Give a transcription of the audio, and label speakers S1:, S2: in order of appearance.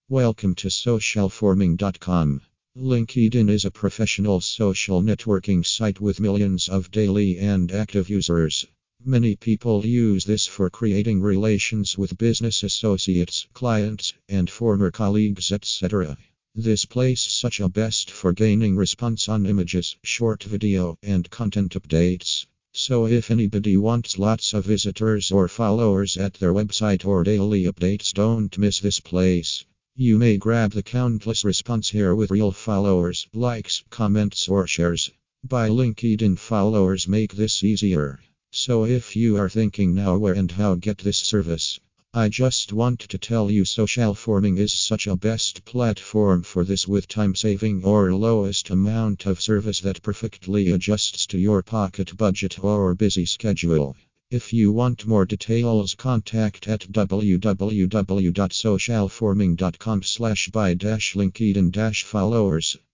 S1: Welcome to socialforming.com. LinkedIn is a professional social networking site with millions of daily and active users. Many people use this for creating relations with business associates, clients, and former colleagues, etc. This place such a best for gaining response on images, short video, and content updates. So if anybody wants lots of visitors or followers at their website or daily updates, don't miss this place. You may grab the countless response here with real followers, likes, comments, or shares. Buy LinkedIn followers make this easier. So if you are thinking now where and how get this service, I just want to tell you Socialforming is such a best platform for this with time saving or lowest amount of service that perfectly adjusts to your pocket budget or busy schedule. If you want more details, contact at www.socialforming.com/buy-LinkedIn-followers.